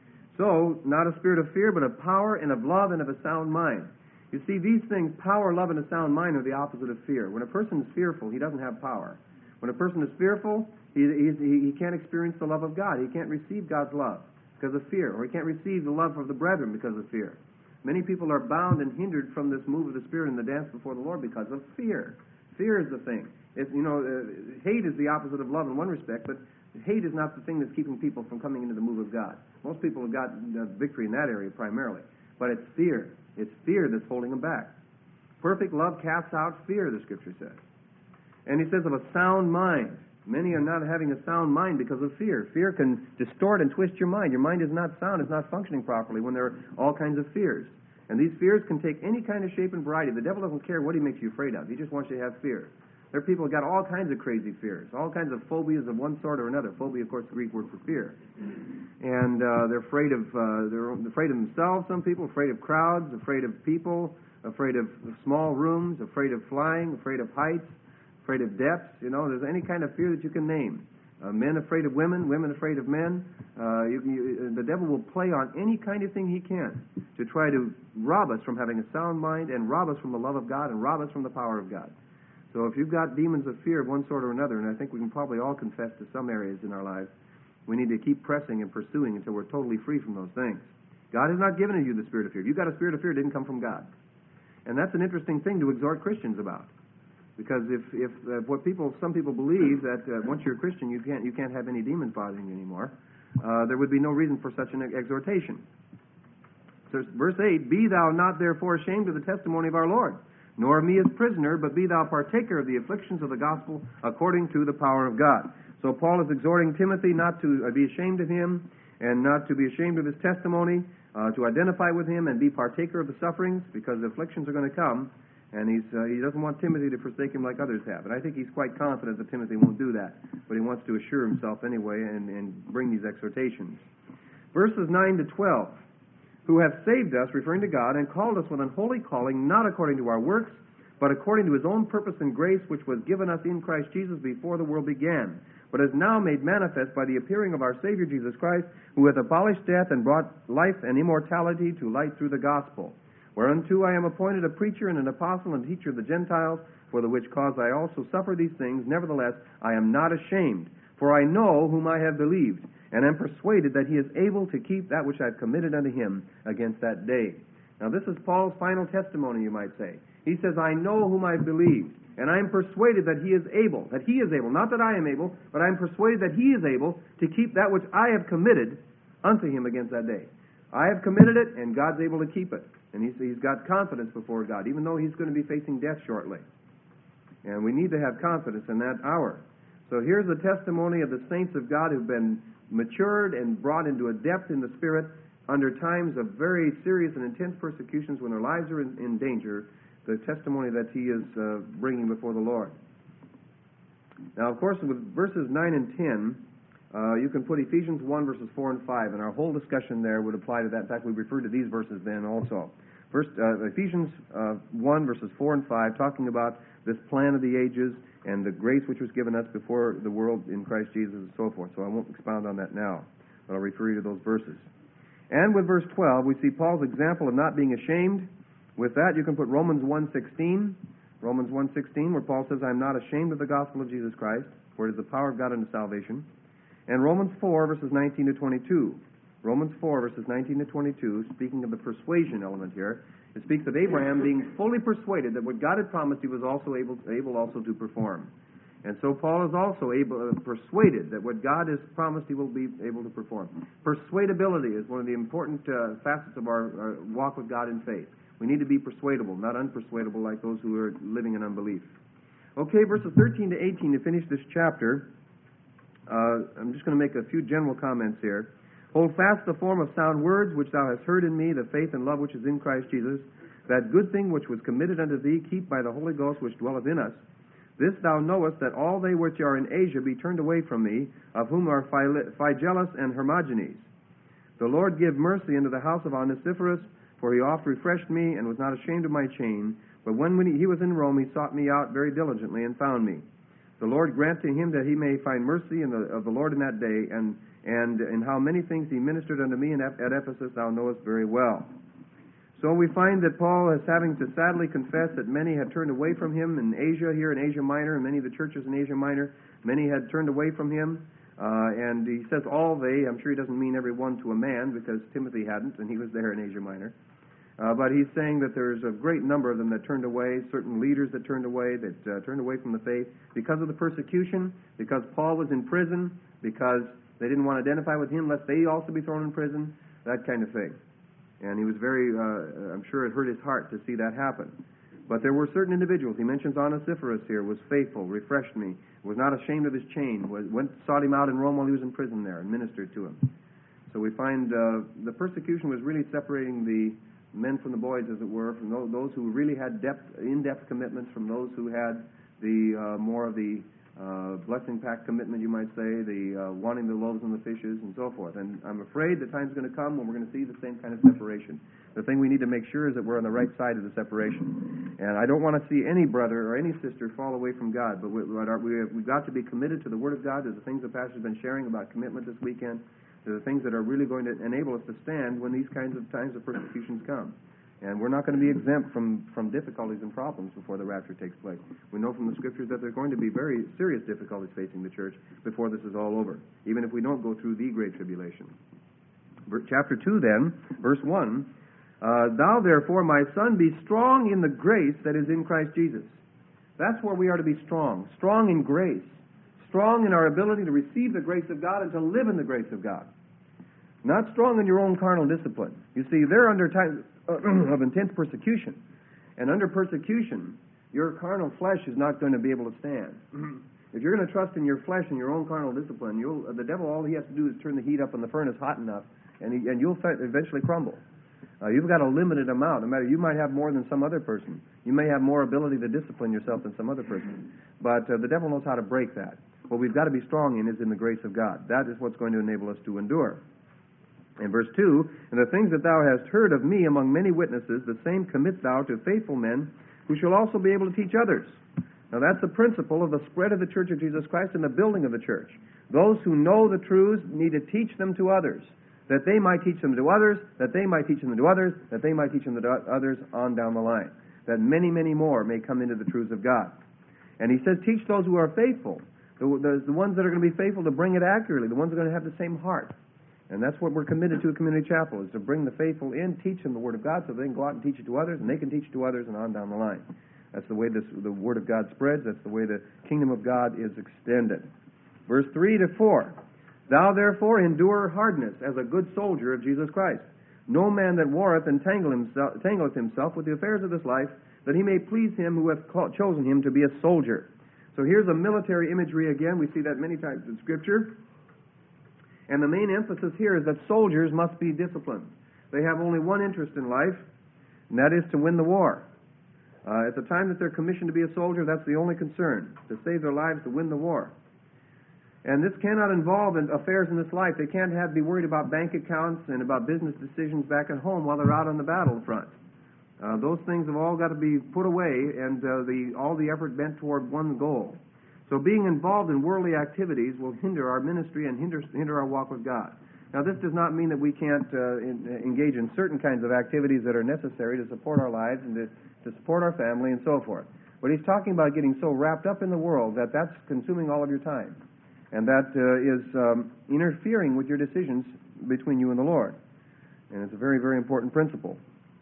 So, not a spirit of fear, but of power and of love and of a sound mind. You see, these things, power, love, and a sound mind, are the opposite of fear. When a person is fearful, he doesn't have power. When a person is fearful, he, he, he can't experience the love of God. He can't receive God's love because of fear, or he can't receive the love of the brethren because of fear. Many people are bound and hindered from this move of the Spirit and the dance before the Lord because of fear. Fear is the thing. It's, you know, uh, hate is the opposite of love in one respect, but hate is not the thing that's keeping people from coming into the move of God. Most people have got uh, victory in that area primarily, but it's fear. It's fear that's holding them back. Perfect love casts out fear, the Scripture says. And he says of a sound mind. Many are not having a sound mind because of fear. Fear can distort and twist your mind. Your mind is not sound, it's not functioning properly when there are all kinds of fears. And these fears can take any kind of shape and variety. The devil doesn't care what he makes you afraid of. He just wants you to have fear. There are people who have got all kinds of crazy fears, all kinds of phobias of one sort or another. Phobia, of course, the Greek word for fear. And uh, they're afraid of uh, they're afraid of themselves. Some people afraid of crowds, afraid of people, afraid of small rooms, afraid of flying, afraid of heights, afraid of depths. You know, there's any kind of fear that you can name. Uh, men afraid of women, women afraid of men. Uh, you, you, the devil will play on any kind of thing he can to try to rob us from having a sound mind and rob us from the love of God and rob us from the power of God. So if you've got demons of fear of one sort or another, and I think we can probably all confess to some areas in our lives, we need to keep pressing and pursuing until we're totally free from those things. God has not given you the spirit of fear. If you've got a spirit of fear, it didn't come from God. And that's an interesting thing to exhort Christians about. Because if, if uh, what people, some people believe that uh, once you're a Christian, you can't, you can't have any demons bothering you anymore, uh, there would be no reason for such an exhortation. So verse eight, be thou not therefore ashamed of the testimony of our Lord, nor of me as prisoner, but be thou partaker of the afflictions of the gospel according to the power of God. So Paul is exhorting Timothy not to be ashamed of him and not to be ashamed of his testimony, uh, to identify with him and be partaker of the sufferings, because the afflictions are going to come, and he's, uh, he doesn't want Timothy to forsake him like others have. And I think he's quite confident that Timothy won't do that, but he wants to assure himself anyway and, and bring these exhortations. Verses nine to twelve, who hath saved us, referring to God, and called us with an holy calling, not according to our works, but according to his own purpose and grace, which was given us in Christ Jesus before the world began, but is now made manifest by the appearing of our Savior Jesus Christ, who hath abolished death and brought life and immortality to light through the gospel, whereunto I am appointed a preacher and an apostle and teacher of the Gentiles, for the which cause I also suffer these things. Nevertheless, I am not ashamed, for I know whom I have believed, and am persuaded that he is able to keep that which I have committed unto him against that day. Now this is Paul's final testimony, you might say. He says, I know whom I believe, and I am persuaded that he is able, that he is able, not that I am able, but I am persuaded that he is able to keep that which I have committed unto him against that day. I have committed it, and God's able to keep it. And he's, he's got confidence before God, even though he's going to be facing death shortly. And we need to have confidence in that hour. So here's the testimony of the saints of God who've been matured and brought into a depth in the Spirit under times of very serious and intense persecutions when their lives are in, in danger, the testimony that he is uh, bringing before the Lord. Now, of course, with verses nine and ten, uh, you can put Ephesians one, verses four and five, and our whole discussion there would apply to that. In fact, we referred to these verses then also. First, uh, Ephesians uh, one, verses four and five, talking about this plan of the ages and the grace which was given us before the world in Christ Jesus and so forth. So I won't expound on that now, but I'll refer you to those verses. And with verse twelve, we see Paul's example of not being ashamed. With that, you can put Romans one sixteen, Romans one sixteen, where Paul says, I am not ashamed of the gospel of Jesus Christ, for it is the power of God unto salvation. And Romans four, verses nineteen to twenty-two. Romans four, verses nineteen to twenty-two, speaking of the persuasion element here, it speaks of Abraham being fully persuaded that what God had promised he was also able, able also to perform. And so Paul is also able, uh, persuaded that what God has promised he will be able to perform. Persuadability is one of the important uh, facets of our, our walk with God in faith. We need to be persuadable, not unpersuadable like those who are living in unbelief. Okay, verses thirteen to eighteen to finish this chapter. Uh, I'm just going to make a few general comments here. Hold fast the form of sound words which thou hast heard in me, the faith and love which is in Christ Jesus. That good thing which was committed unto thee, keep by the Holy Ghost which dwelleth in us. This thou knowest, that all they which are in Asia be turned away from me, of whom are Phygelus and Hermogenes. The Lord give mercy unto the house of Onesiphorus, for he oft refreshed me, and was not ashamed of my chain. But when, when he was in Rome, he sought me out very diligently, and found me. The Lord grant to him that he may find mercy in the, of the Lord in that day, and, and in how many things he ministered unto me in, at Ephesus, thou knowest very well. So we find that Paul is having to sadly confess that many had turned away from him in Asia, here in Asia Minor, and many of the churches in Asia Minor, many had turned away from him. Uh, and he says all they, I'm sure he doesn't mean every one to a man, because Timothy hadn't, and he was there in Asia Minor. Uh, but he's saying that there's a great number of them that turned away, certain leaders that turned away, that uh, turned away from the faith because of the persecution, because Paul was in prison, because they didn't want to identify with him lest they also be thrown in prison, that kind of thing. And he was very, uh, I'm sure it hurt his heart to see that happen. But there were certain individuals. He mentions Onesiphorus here, was faithful, refreshed me, was not ashamed of his chain, was, went, sought him out in Rome while he was in prison there, and ministered to him. So we find uh, the persecution was really separating the men from the boys, as it were, from those who really had depth, in-depth commitments, from those who had the uh, more of the uh, blessing-packed commitment, you might say, the uh, wanting the loaves and the fishes, and so forth. And I'm afraid the time's going to come when we're going to see the same kind of separation. The thing we need to make sure is that we're on the right side of the separation. And I don't want to see any brother or any sister fall away from God, but we, we, we've got to be committed to the Word of God, to the things the pastor's been sharing about commitment this weekend, to the things that are really going to enable us to stand when these kinds of times of persecutions come. And we're not going to be exempt from, from difficulties and problems before the rapture takes place. We know from the Scriptures that there's going to be very serious difficulties facing the church before this is all over, even if we don't go through the Great Tribulation. Chapter two then, verse one, uh, Thou therefore, my son, be strong in the grace that is in Christ Jesus. That's where we are to be strong, strong in grace, strong in our ability to receive the grace of God and to live in the grace of God. Not strong in your own carnal discipline. You see, they're under times of intense persecution. And under persecution, your carnal flesh is not going to be able to stand. If you're going to trust in your flesh and your own carnal discipline, you'll, the devil, all he has to do is turn the heat up in the furnace hot enough, and, he, and you'll eventually crumble. Uh, you've got a limited amount. No matter, you might have more than some other person. You may have more ability to discipline yourself than some other person. But uh, the devil knows how to break that. What we've got to be strong in is in the grace of God. That is what's going to enable us to endure. In verse two, And the things that thou hast heard of me among many witnesses, the same commit thou to faithful men, who shall also be able to teach others. Now that's the principle of the spread of the Church of Jesus Christ and the building of the church. Those who know the truths need to teach them to others, that they might teach them to others, that they might teach them to others, that they might teach them to others on down the line, that many, many more may come into the truths of God. And he says, teach those who are faithful. The, the, the ones that are going to be faithful to bring it accurately, the ones that are going to have the same heart. And that's what we're committed to at Community Chapel, is to bring the faithful in, teach them the Word of God so they can go out and teach it to others, and they can teach it to others, and on down the line. That's the way this, the Word of God spreads. That's the way the kingdom of God is extended. Verse three to four. Thou therefore endure hardness as a good soldier of Jesus Christ. No man that warreth entangle himself, entangleth himself with the affairs of this life, that he may please him who hath called, chosen him to be a soldier. So here's a military imagery again. We see that many times in Scripture. And the main emphasis here is that soldiers must be disciplined. They have only one interest in life, and that is to win the war. Uh, at the time that they're commissioned to be a soldier, that's the only concern, to save their lives, to win the war. And this cannot involve in affairs in this life. They can't have be worried about bank accounts and about business decisions back at home while they're out on the battlefront. Uh, those things have all got to be put away, and uh, the, all the effort bent toward one goal. So being involved in worldly activities will hinder our ministry and hinder, hinder our walk with God. Now, this does not mean that we can't uh, in, engage in certain kinds of activities that are necessary to support our lives and to, to support our family and so forth. But he's talking about getting so wrapped up in the world that that's consuming all of your time. And that uh, is um, interfering with your decisions between you and the Lord. And it's a very, very important principle.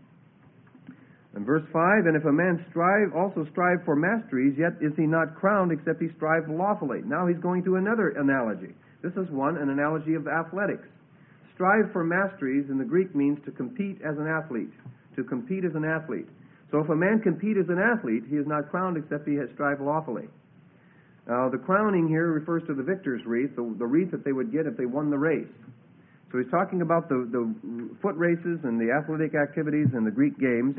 In verse five, and if a man strive, also strive for masteries, yet is he not crowned except he strive lawfully. Now he's going to another analogy. This is one, an analogy of athletics. Strive for masteries in the Greek means to compete as an athlete. To compete as an athlete. So if a man compete as an athlete, he is not crowned except he has strived lawfully. Now the crowning here refers to the victor's wreath, the, the wreath that they would get if they won the race. So he's talking about the, the foot races and the athletic activities and the Greek games.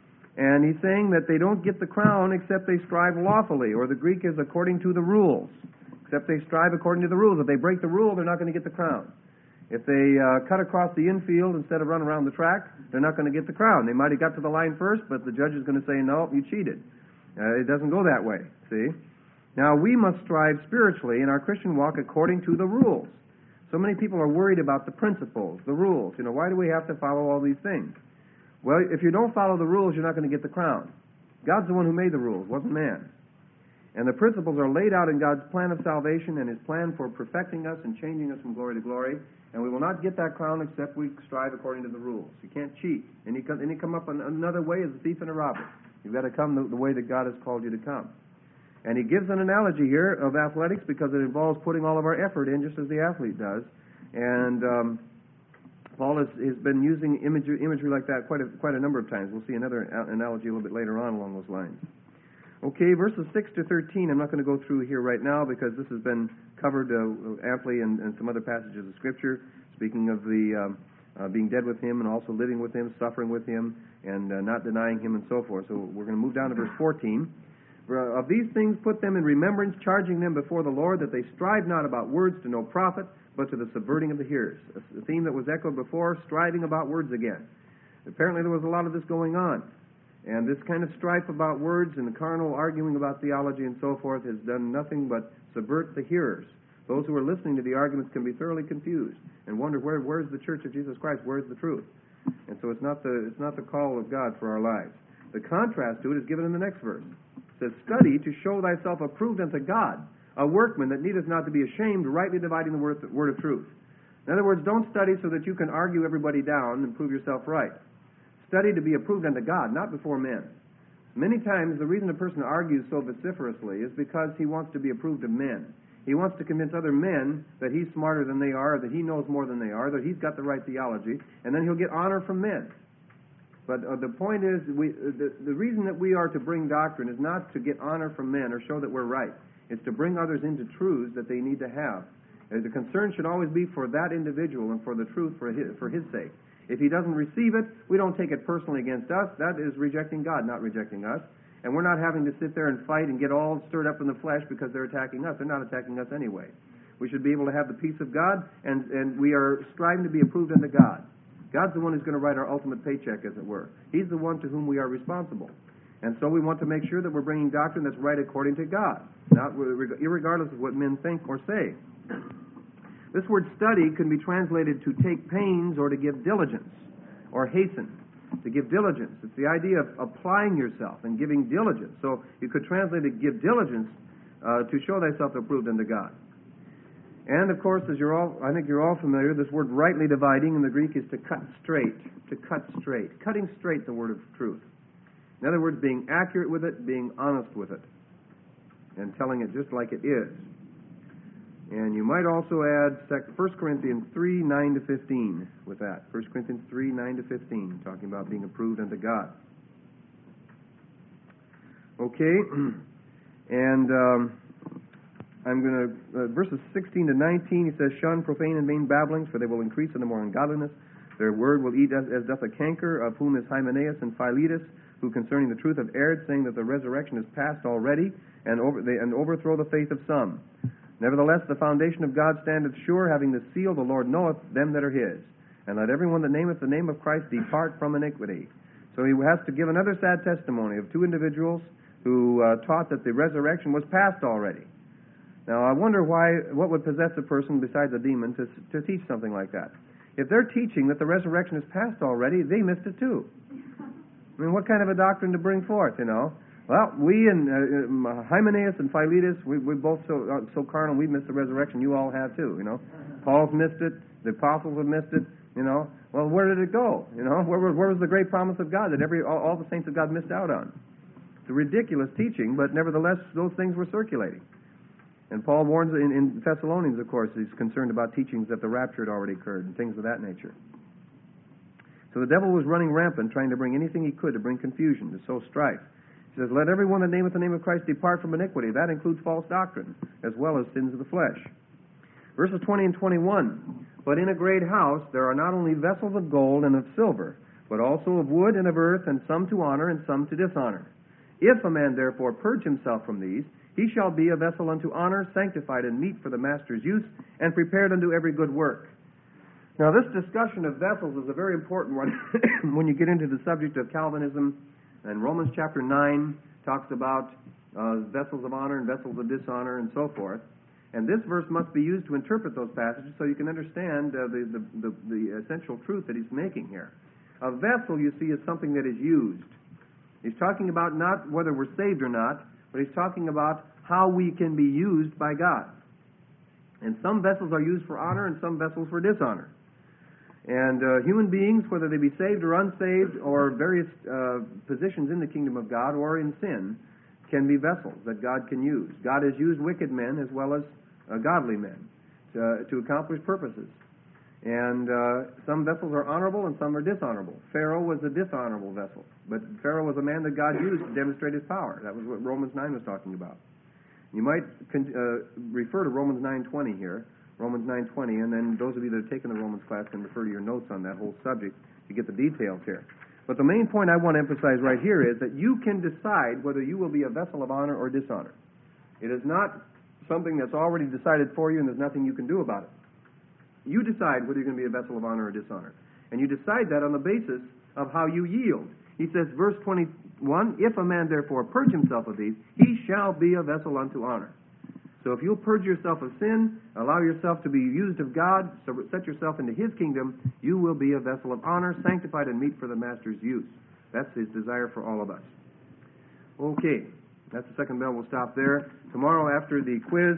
And he's saying that they don't get the crown except they strive lawfully, or the Greek is according to the rules. Except they strive according to the rules. If they break the rule, they're not going to get the crown. If they uh, cut across the infield instead of run around the track, they're not going to get the crown. They might have got to the line first, but the judge is going to say, no, you cheated. Uh, it doesn't go that way, see? Now, we must strive spiritually in our Christian walk according to the rules. So many people are worried about the principles, the rules. You know, why do we have to follow all these things? Well, if you don't follow the rules, you're not going to get the crown. God's the one who made the rules, wasn't man. And the principles are laid out in God's plan of salvation and His plan for perfecting us and changing us from glory to glory. And we will not get that crown except we strive according to the rules. You can't cheat. And you come, and you come up another way as a thief and a robber. You've got to come the, the way that God has called you to come. And he gives an analogy here of athletics because it involves putting all of our effort in, just as the athlete does. And um, Paul has, has been using imagery, imagery like that quite a, quite a number of times. We'll see another analogy a little bit later on along those lines. Okay, verses six to thirteen, I'm not going to go through here right now because this has been covered uh, amply in, in some other passages of Scripture, speaking of the um, uh, being dead with Him and also living with Him, suffering with Him, and uh, not denying Him and so forth. So we're going to move down to verse fourteen. Of these things put them in remembrance, charging them before the Lord that they strive not about words to no profit, but to the subverting of the hearers. A theme that was echoed before, striving about words again. Apparently there was a lot of this going on. And this kind of strife about words and the carnal arguing about theology and so forth has done nothing but subvert the hearers. Those who are listening to the arguments can be thoroughly confused and wonder, where, where's the Church of Jesus Christ? Where's the truth? And so it's not the, it's not the call of God for our lives. The contrast to it is given in the next verse. It says, study to show thyself approved unto God, a workman that needeth not to be ashamed, rightly dividing the word, the word of truth. In other words, don't study so that you can argue everybody down and prove yourself right. Study to be approved unto God, not before men. Many times the reason a person argues so vociferously is because he wants to be approved of men. He wants to convince other men that he's smarter than they are, that he knows more than they are, that he's got the right theology, and then he'll get honor from men. But uh, the point is, we, uh, the, the reason that we are to bring doctrine is not to get honor from men or show that we're right. It's to bring others into truths that they need to have. Uh, the concern should always be for that individual and for the truth for his, for his sake. If he doesn't receive it, we don't take it personally against us. That is rejecting God, not rejecting us. And we're not having to sit there and fight and get all stirred up in the flesh because they're attacking us. They're not attacking us anyway. We should be able to have the peace of God, and, and we are striving to be approved unto God. God's the one who's going to write our ultimate paycheck, as it were. He's the one to whom we are responsible. And so we want to make sure that we're bringing doctrine that's right according to God, not irregardless of what men think or say. This word study can be translated to take pains or to give diligence or hasten. To give diligence. It's the idea of applying yourself and giving diligence. So you could translate it, give diligence uh, to show thyself approved unto God. And, of course, as you're all, I think you're all familiar, this word rightly dividing in the Greek is to cut straight, to cut straight. Cutting straight the word of truth. In other words, being accurate with it, being honest with it, and telling it just like it is. And you might also add First Corinthians three, nine to fifteen with that. First Corinthians three, nine to fifteen, talking about being approved unto God. Okay, and um, I'm going to, uh, verses sixteen to nineteen, he says, Shun profane and vain babblings, for they will increase into more ungodliness. Their word will eat as, as doth a canker, of whom is Hymenaeus and Philetus, who concerning the truth have erred, saying that the resurrection is past already, and, over, they, and overthrow the faith of some. Nevertheless, the foundation of God standeth sure, having the seal, the Lord knoweth them that are his. And let everyone that nameth the name of Christ depart from iniquity. So he has to give another sad testimony of two individuals who uh, taught that the resurrection was past already. Now, I wonder why, what would possess a person besides a demon to, to teach something like that? If they're teaching that the resurrection is past already, they missed it too. I mean, what kind of a doctrine to bring forth, you know? Well, we and uh, Hymenaeus and Philetus, we, we're both so uh, so carnal, we missed the resurrection. You all have too, you know. Paul's missed it. The apostles have missed it, you know. Well, where did it go? You know, where, where was the great promise of God that every all, all the saints of God missed out on? It's a ridiculous teaching, but nevertheless, those things were circulating. And Paul warns in, in Thessalonians, of course, he's concerned about teachings that the rapture had already occurred and things of that nature. So the devil was running rampant, trying to bring anything he could to bring confusion, to sow strife. He says, let everyone that nameth the name of Christ depart from iniquity. That includes false doctrine, as well as sins of the flesh. Verses twenty and twenty-one, but in a great house there are not only vessels of gold and of silver, but also of wood and of earth, and some to honor and some to dishonor. If a man therefore purge himself from these, he shall be a vessel unto honor, sanctified and meet for the master's use, and prepared unto every good work. Now, this discussion of vessels is a very important one when you get into the subject of Calvinism. And Romans chapter nine talks about uh, vessels of honor and vessels of dishonor and so forth. And this verse must be used to interpret those passages so you can understand uh, the, the, the, the essential truth that he's making here. A vessel, you see, is something that is used. He's talking about not whether we're saved or not, but he's talking about how we can be used by God. And some vessels are used for honor and some vessels for dishonor. And uh, human beings, whether they be saved or unsaved, or various uh, positions in the kingdom of God or in sin, can be vessels that God can use. God has used wicked men as well as uh, godly men to, to accomplish purposes. And uh, some vessels are honorable and some are dishonorable. Pharaoh was a dishonorable vessel, but Pharaoh was a man that God used to demonstrate his power. That was what Romans nine was talking about. You might con- uh, refer to Romans nine twenty here. Romans nine twenty, and then those of you that have taken the Romans class can refer to your notes on that whole subject to get the details here. But the main point I want to emphasize right here is that you can decide whether you will be a vessel of honor or dishonor. It is not something that's already decided for you and there's nothing you can do about it. You decide whether you're going to be a vessel of honor or dishonor. And you decide that on the basis of how you yield. He says, verse twenty-one, if a man therefore purge himself of these, he shall be a vessel unto honor. So if you'll purge yourself of sin, allow yourself to be used of God, so set yourself into his kingdom, you will be a vessel of honor, sanctified and meet for the master's use. That's his desire for all of us. Okay, that's the second bell. We'll stop there. Tomorrow after the quiz,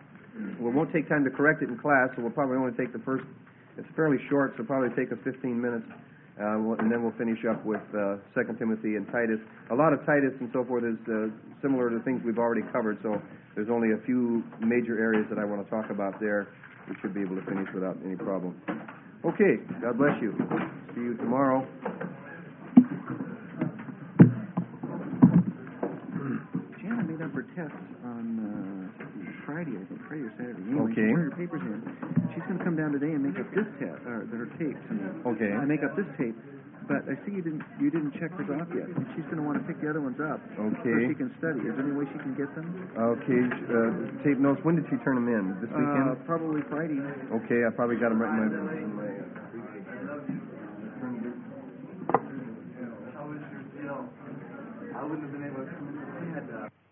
we won't take time to correct it in class, so we'll probably only take the first, it's fairly short, so it'll probably take us fifteen minutes. Uh, and then we'll finish up with uh, Second Timothy and Titus. A lot of Titus and so forth is uh, similar to things we've already covered, so there's only a few major areas that I want to talk about there. We should be able to finish without any problem. Okay, God bless you. See you tomorrow. Jana made up her tests on uh, Friday, I think, Friday or Saturday. Anyway, Okay. She turned her papers in. She's going to come down today and make up this test, or her tapes. Okay. I make up this tape, but I see you didn't you didn't check hers off yet. And she's going to want to pick the other ones up. Okay. So she can study. Is there any way she can get them? Okay, uh, tape notes. When did she turn them in? This weekend? Uh, probably Friday. Okay, I probably got them right in my... In my How was your deal? I wouldn't have been able to come in. I had uh